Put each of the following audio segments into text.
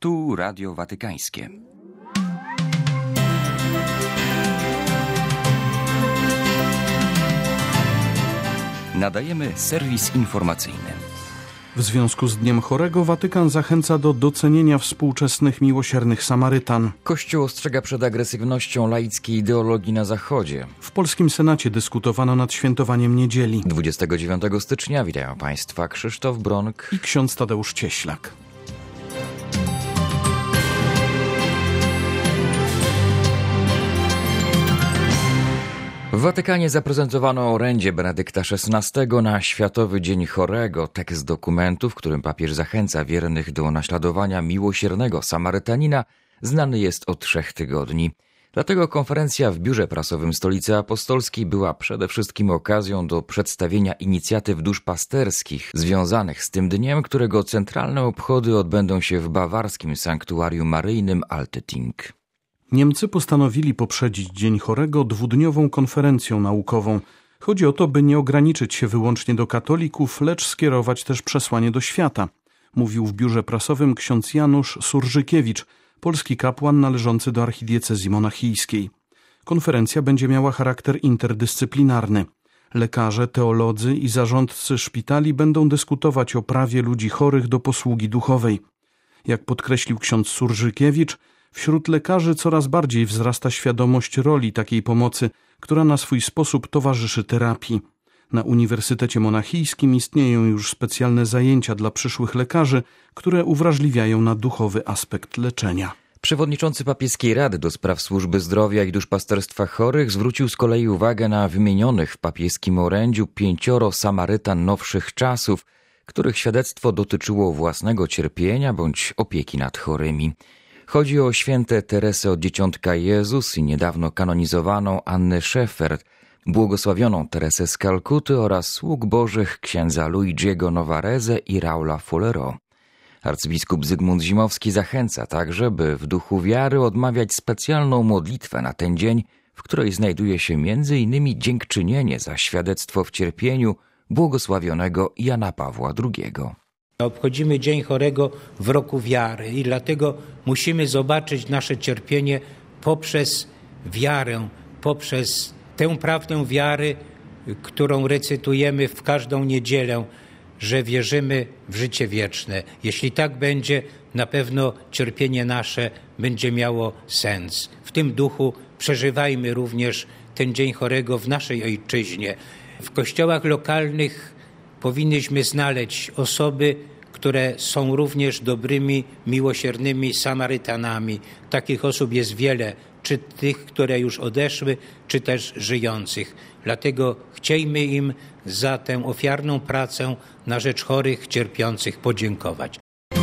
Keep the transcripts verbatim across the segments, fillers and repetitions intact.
Tu Radio Watykańskie. Nadajemy serwis informacyjny. W związku z Dniem Chorego Watykan zachęca do docenienia współczesnych miłosiernych Samarytan. Kościół ostrzega przed agresywnością laickiej ideologii na Zachodzie. W polskim Senacie dyskutowano nad świętowaniem niedzieli. dwudziestego dziewiątego stycznia witają Państwa Krzysztof Bronk i ksiądz Tadeusz Cieślak. W Watykanie zaprezentowano orędzie Benedykta szesnastego na Światowy Dzień Chorego. Tekst dokumentu, w którym papież zachęca wiernych do naśladowania miłosiernego Samarytanina, znany jest od trzech tygodni. Dlatego konferencja w biurze prasowym Stolicy Apostolskiej była przede wszystkim okazją do przedstawienia inicjatyw duszpasterskich związanych z tym dniem, którego centralne obchody odbędą się w bawarskim sanktuarium maryjnym Altötting. Niemcy postanowili poprzedzić Dzień Chorego dwudniową konferencją naukową. Chodzi o to, by nie ograniczyć się wyłącznie do katolików, lecz skierować też przesłanie do świata, mówił w biurze prasowym ksiądz Janusz Surżykiewicz, polski kapłan należący do archidiecezji monachijskiej. Konferencja będzie miała charakter interdyscyplinarny. Lekarze, teolodzy i zarządcy szpitali będą dyskutować o prawie ludzi chorych do posługi duchowej. Jak podkreślił ksiądz Surżykiewicz, wśród lekarzy coraz bardziej wzrasta świadomość roli takiej pomocy, która na swój sposób towarzyszy terapii. Na Uniwersytecie Monachijskim istnieją już specjalne zajęcia dla przyszłych lekarzy, które uwrażliwiają na duchowy aspekt leczenia. Przewodniczący Papieskiej Rady do Spraw Służby Zdrowia i Duszpasterstwa Chorych zwrócił z kolei uwagę na wymienionych w papieskim orędziu pięcioro Samarytan nowszych czasów, których świadectwo dotyczyło własnego cierpienia bądź opieki nad chorymi. Chodzi o święte Teresę od Dzieciątka Jezus i niedawno kanonizowaną Annę Szeferd, błogosławioną Teresę z Kalkuty oraz sług bożych księdza Luigiego Novarese i Raula Fullero. Arcybiskup Zygmunt Zimowski zachęca także, by w duchu wiary odmawiać specjalną modlitwę na ten dzień, w której znajduje się między innymi dziękczynienie za świadectwo w cierpieniu błogosławionego Jana Pawła drugiego. Obchodzimy Dzień Chorego w roku wiary i dlatego musimy zobaczyć nasze cierpienie poprzez wiarę, poprzez tę prawdę wiary, którą recytujemy w każdą niedzielę, że wierzymy w życie wieczne. Jeśli tak będzie, na pewno cierpienie nasze będzie miało sens. W tym duchu przeżywajmy również ten Dzień Chorego w naszej ojczyźnie. W kościołach lokalnych powinniśmy znaleźć osoby, które są również dobrymi, miłosiernymi Samarytanami. Takich osób jest wiele, czy tych, które już odeszły, czy też żyjących. Dlatego chciejmy im za tę ofiarną pracę na rzecz chorych, cierpiących podziękować.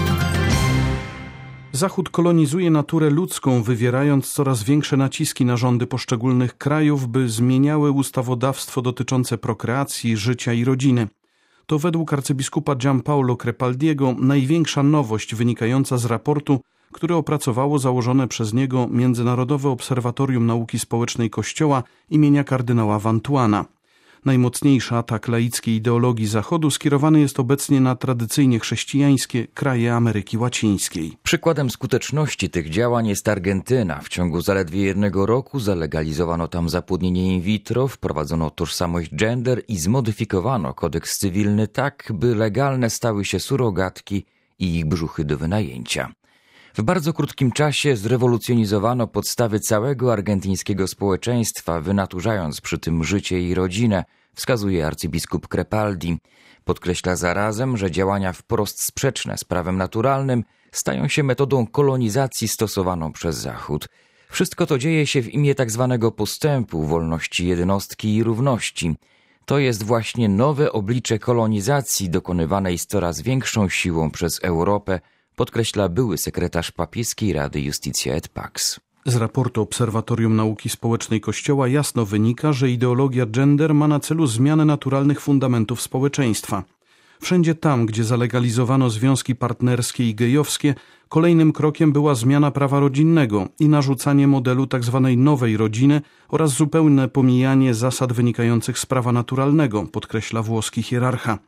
Zachód kolonizuje naturę ludzką, wywierając coraz większe naciski na rządy poszczególnych krajów, by zmieniały ustawodawstwo dotyczące prokreacji, życia i rodziny. To według arcybiskupa Giampaolo Crepaldiego największa nowość wynikająca z raportu, który opracowało założone przez niego Międzynarodowe Obserwatorium Nauki Społecznej Kościoła imienia kardynała Vantuana. Najmocniejszy atak laickiej ideologii Zachodu skierowany jest obecnie na tradycyjnie chrześcijańskie kraje Ameryki Łacińskiej. Przykładem skuteczności tych działań jest Argentyna. W ciągu zaledwie jednego roku zalegalizowano tam zapłodnienie in vitro, wprowadzono tożsamość gender i zmodyfikowano kodeks cywilny tak, by legalne stały się surogatki i ich brzuchy do wynajęcia. W bardzo krótkim czasie zrewolucjonizowano podstawy całego argentyńskiego społeczeństwa, wynaturzając przy tym życie i rodzinę, wskazuje arcybiskup Crepaldi. Podkreśla zarazem, że działania wprost sprzeczne z prawem naturalnym stają się metodą kolonizacji stosowaną przez Zachód. Wszystko to dzieje się w imię tak zwanego postępu, wolności jednostki i równości. To jest właśnie nowe oblicze kolonizacji dokonywanej z coraz większą siłą przez Europę, podkreśla były sekretarz Papieskiej Rady Iustitia et Pax. Z raportu Obserwatorium Nauki Społecznej Kościoła jasno wynika, że ideologia gender ma na celu zmianę naturalnych fundamentów społeczeństwa. Wszędzie tam, gdzie zalegalizowano związki partnerskie i gejowskie, kolejnym krokiem była zmiana prawa rodzinnego i narzucanie modelu tzw. nowej rodziny oraz zupełne pomijanie zasad wynikających z prawa naturalnego, podkreśla włoski hierarcha.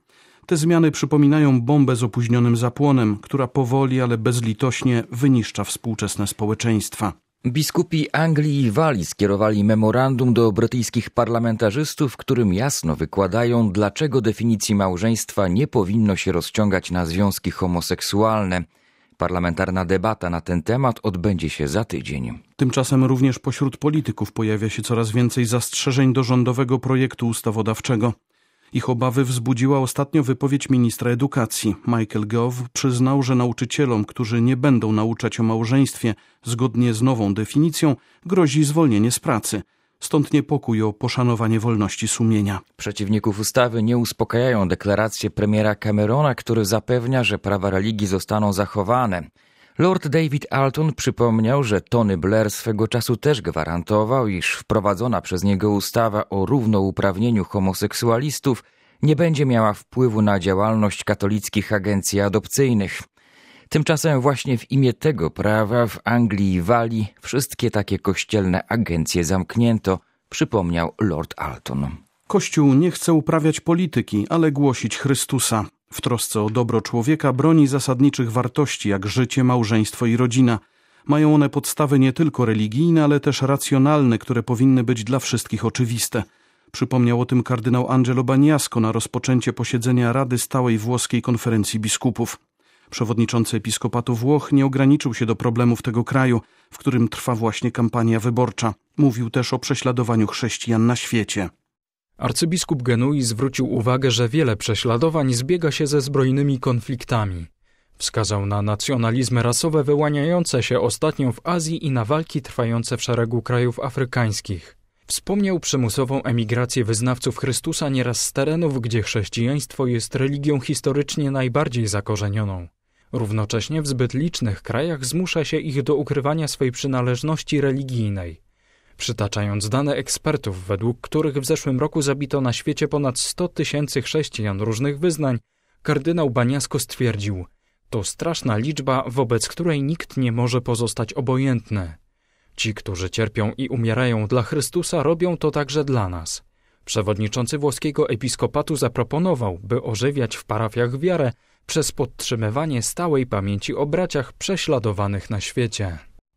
Te zmiany przypominają bombę z opóźnionym zapłonem, która powoli, ale bezlitośnie wyniszcza współczesne społeczeństwa. Biskupi Anglii i Walii skierowali memorandum do brytyjskich parlamentarzystów, w którym jasno wykładają, dlaczego definicji małżeństwa nie powinno się rozciągać na związki homoseksualne. Parlamentarna debata na ten temat odbędzie się za tydzień. Tymczasem również pośród polityków pojawia się coraz więcej zastrzeżeń do rządowego projektu ustawodawczego. Ich obawy wzbudziła ostatnio wypowiedź ministra edukacji. Michael Gove przyznał, że nauczycielom, którzy nie będą nauczać o małżeństwie zgodnie z nową definicją, grozi zwolnienie z pracy. Stąd niepokój o poszanowanie wolności sumienia. Przeciwników ustawy nie uspokajają deklaracje premiera Camerona, który zapewnia, że prawa religii zostaną zachowane. Lord David Alton przypomniał, że Tony Blair swego czasu też gwarantował, iż wprowadzona przez niego ustawa o równouprawnieniu homoseksualistów nie będzie miała wpływu na działalność katolickich agencji adopcyjnych. Tymczasem właśnie w imię tego prawa w Anglii i Walii wszystkie takie kościelne agencje zamknięto, przypomniał Lord Alton. Kościół nie chce uprawiać polityki, ale głosić Chrystusa. W trosce o dobro człowieka broni zasadniczych wartości jak życie, małżeństwo i rodzina. Mają one podstawy nie tylko religijne, ale też racjonalne, które powinny być dla wszystkich oczywiste. Przypomniał o tym kardynał Angelo Bagnasco na rozpoczęcie posiedzenia Rady Stałej Włoskiej Konferencji Biskupów. Przewodniczący Episkopatu Włoch nie ograniczył się do problemów tego kraju, w którym trwa właśnie kampania wyborcza. Mówił też o prześladowaniu chrześcijan na świecie. Arcybiskup Genui zwrócił uwagę, że wiele prześladowań zbiega się ze zbrojnymi konfliktami. Wskazał na nacjonalizmy rasowe wyłaniające się ostatnio w Azji i na walki trwające w szeregu krajów afrykańskich. Wspomniał przymusową emigrację wyznawców Chrystusa nieraz z terenów, gdzie chrześcijaństwo jest religią historycznie najbardziej zakorzenioną. Równocześnie w zbyt licznych krajach zmusza się ich do ukrywania swej przynależności religijnej. Przytaczając dane ekspertów, według których w zeszłym roku zabito na świecie ponad sto tysięcy chrześcijan różnych wyznań, kardynał Bagnasco stwierdził: to straszna liczba, wobec której nikt nie może pozostać obojętny. Ci, którzy cierpią i umierają dla Chrystusa, robią to także dla nas. Przewodniczący włoskiego episkopatu zaproponował, by ożywiać w parafiach wiarę przez podtrzymywanie stałej pamięci o braciach prześladowanych na świecie.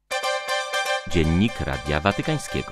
Dziennik Radia Watykańskiego.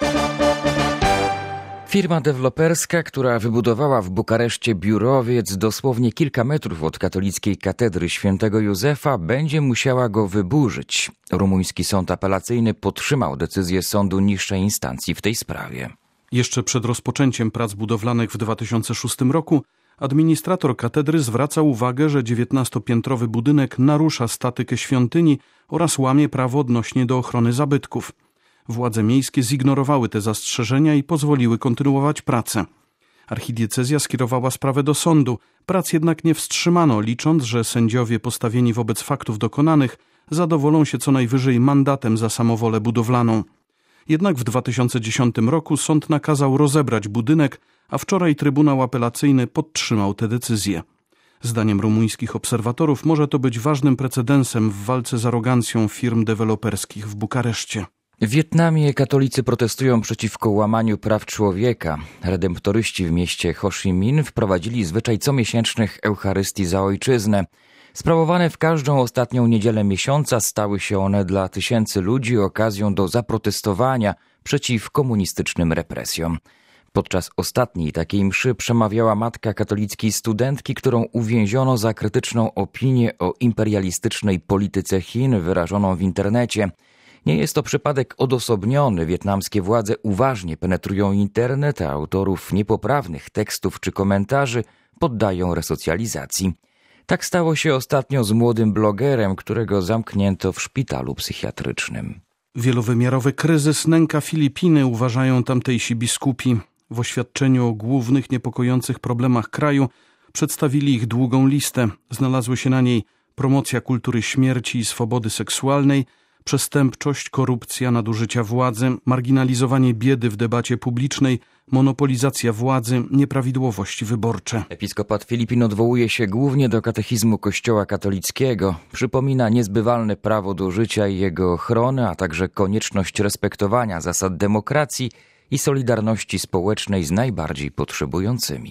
Firma deweloperska, która wybudowała w Bukareszcie biurowiec dosłownie kilka metrów od katolickiej katedry świętego Józefa, będzie musiała go wyburzyć. Rumuński sąd apelacyjny podtrzymał decyzję sądu niższej instancji w tej sprawie. Jeszcze przed rozpoczęciem prac budowlanych w dwa tysiące szóstym roku administrator katedry zwraca uwagę, że dziewiętnastopiętrowy budynek narusza statykę świątyni oraz łamie prawo odnośnie do ochrony zabytków. Władze miejskie zignorowały te zastrzeżenia i pozwoliły kontynuować pracę. Archidiecezja skierowała sprawę do sądu, prac jednak nie wstrzymano, licząc, że sędziowie postawieni wobec faktów dokonanych zadowolą się co najwyżej mandatem za samowolę budowlaną. Jednak w dwa tysiące dziesiątym roku sąd nakazał rozebrać budynek, a wczoraj Trybunał Apelacyjny podtrzymał tę decyzję. Zdaniem rumuńskich obserwatorów może to być ważnym precedensem w walce z arogancją firm deweloperskich w Bukareszcie. W Wietnamie katolicy protestują przeciwko łamaniu praw człowieka. Redemptoryści w mieście Ho Chi Minh wprowadzili zwyczaj comiesięcznych Eucharystii za Ojczyznę. Sprawowane w każdą ostatnią niedzielę miesiąca stały się one dla tysięcy ludzi okazją do zaprotestowania przeciw komunistycznym represjom. Podczas ostatniej takiej mszy przemawiała matka katolickiej studentki, którą uwięziono za krytyczną opinię o imperialistycznej polityce Chin wyrażoną w internecie. Nie jest to przypadek odosobniony. Wietnamskie władze uważnie penetrują internet, a autorów niepoprawnych tekstów czy komentarzy poddają resocjalizacji. Tak stało się ostatnio z młodym blogerem, którego zamknięto w szpitalu psychiatrycznym. Wielowymiarowy kryzys nęka Filipiny, uważają tamtejsi biskupi. W oświadczeniu o głównych niepokojących problemach kraju przedstawili ich długą listę. Znalazły się na niej promocja kultury śmierci i swobody seksualnej, przestępczość, korupcja, nadużycia władzy, marginalizowanie biedy w debacie publicznej, monopolizacja władzy, nieprawidłowości wyborcze. Episkopat Filipin odwołuje się głównie do katechizmu Kościoła katolickiego. Przypomina niezbywalne prawo do życia i jego ochrony, a także konieczność respektowania zasad demokracji i solidarności społecznej z najbardziej potrzebującymi.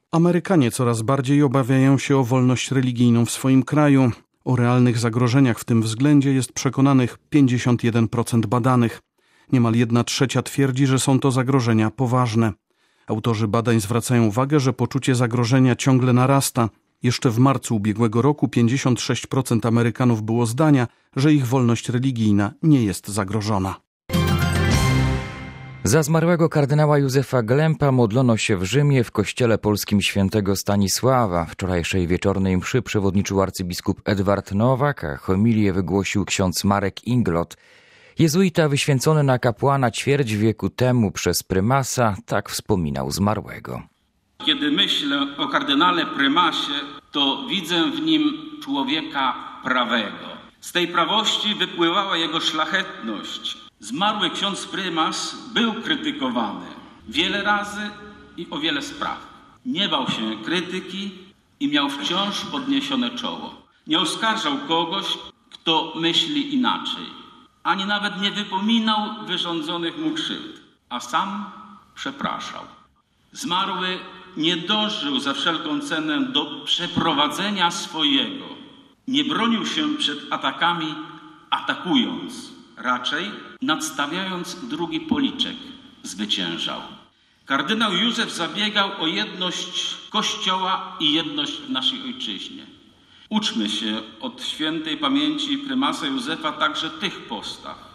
Amerykanie coraz bardziej obawiają się o wolność religijną w swoim kraju. O realnych zagrożeniach w tym względzie jest przekonanych pięćdziesiąt jeden procent badanych. Niemal jedna trzecia twierdzi, że są to zagrożenia poważne. Autorzy badań zwracają uwagę, że poczucie zagrożenia ciągle narasta. Jeszcze w marcu ubiegłego roku pięćdziesiąt sześć procent Amerykanów było zdania, że ich wolność religijna nie jest zagrożona. Za zmarłego kardynała Józefa Glempa modlono się w Rzymie w kościele polskim świętego Stanisława. Wczorajszej wieczornej mszy przewodniczył arcybiskup Edward Nowak, a homilię wygłosił ksiądz Marek Inglot. Jezuita wyświęcony na kapłana ćwierć wieku temu przez prymasa tak wspominał zmarłego. Kiedy myślę o kardynale prymasie, to widzę w nim człowieka prawego. Z tej prawości wypływała jego szlachetność. Zmarły ksiądz prymas był krytykowany wiele razy i o wiele spraw. Nie bał się krytyki i miał wciąż podniesione czoło. Nie oskarżał kogoś, kto myśli inaczej, ani nawet nie wypominał wyrządzonych mu krzywd, a sam przepraszał. Zmarły nie dążył za wszelką cenę do przeprowadzenia swojego. Nie bronił się przed atakami atakując, raczej nadstawiając drugi policzek zwyciężał. Kardynał Józef zabiegał o jedność Kościoła i jedność w naszej ojczyźnie. Uczmy się od świętej pamięci prymasa Józefa także tych postaw.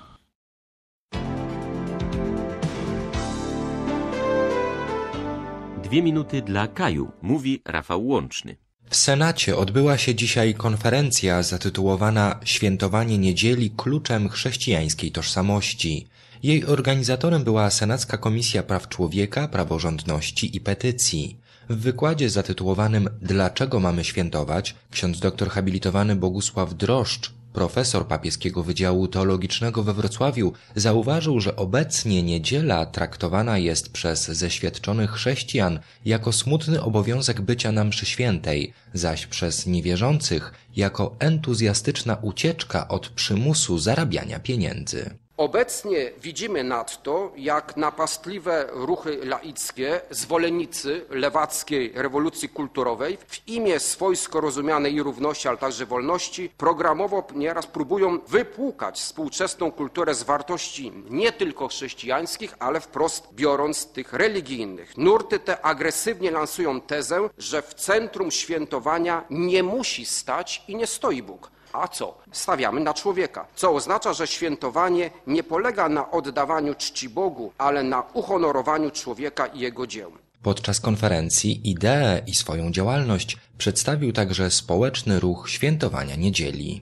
Dwie minuty dla Kaju, mówi Rafał Łączny. W Senacie odbyła się dzisiaj konferencja zatytułowana Świętowanie niedzieli kluczem chrześcijańskiej tożsamości. Jej organizatorem była Senacka Komisja Praw Człowieka, Praworządności i Petycji. W wykładzie zatytułowanym Dlaczego mamy świętować? Ksiądz doktor habilitowany Bogusław Droszcz, profesor papieskiego Wydziału Teologicznego we Wrocławiu, zauważył, że obecnie niedziela traktowana jest przez zeświadczonych chrześcijan jako smutny obowiązek bycia na mszy świętej, zaś przez niewierzących jako entuzjastyczna ucieczka od przymusu zarabiania pieniędzy. Obecnie widzimy nadto, jak napastliwe ruchy laickie, zwolennicy lewackiej rewolucji kulturowej w imię swojsko rozumianej równości, ale także wolności programowo nieraz próbują wypłukać współczesną kulturę z wartości nie tylko chrześcijańskich, ale wprost biorąc tych religijnych. Nurty te agresywnie lansują tezę, że w centrum świętowania nie musi stać i nie stoi Bóg. A co? Stawiamy na człowieka, co oznacza, że świętowanie nie polega na oddawaniu czci Bogu, ale na uhonorowaniu człowieka i jego dzieł. Podczas konferencji ideę i swoją działalność przedstawił także społeczny ruch świętowania niedzieli.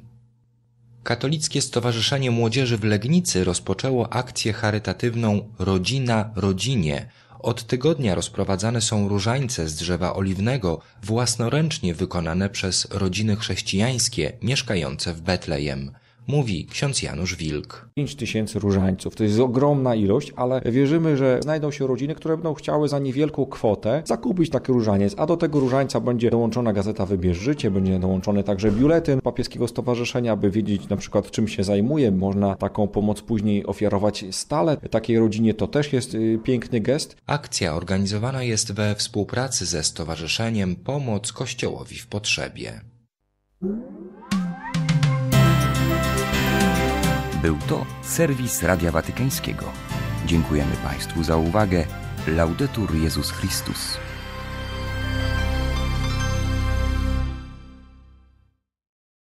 Katolickie Stowarzyszenie Młodzieży w Legnicy rozpoczęło akcję charytatywną Rodzina Rodzinie. Od tygodnia rozprowadzane są różańce z drzewa oliwnego, własnoręcznie wykonane przez rodziny chrześcijańskie mieszkające w Betlejem. Mówi ksiądz Janusz Wilk. pięć tysięcy różańców to jest ogromna ilość, ale wierzymy, że znajdą się rodziny, które będą chciały za niewielką kwotę zakupić taki różaniec, a do tego różańca będzie dołączona gazeta Wybierz Życie, będzie dołączony także biuletyn papieskiego stowarzyszenia, aby wiedzieć na przykład czym się zajmuje. Można taką pomoc później ofiarować stale takiej rodzinie, to też jest piękny gest. Akcja organizowana jest we współpracy ze Stowarzyszeniem Pomoc Kościołowi w Potrzebie. Był to serwis Radia Watykańskiego. Dziękujemy Państwu za uwagę. Laudetur Jezus Chrystus.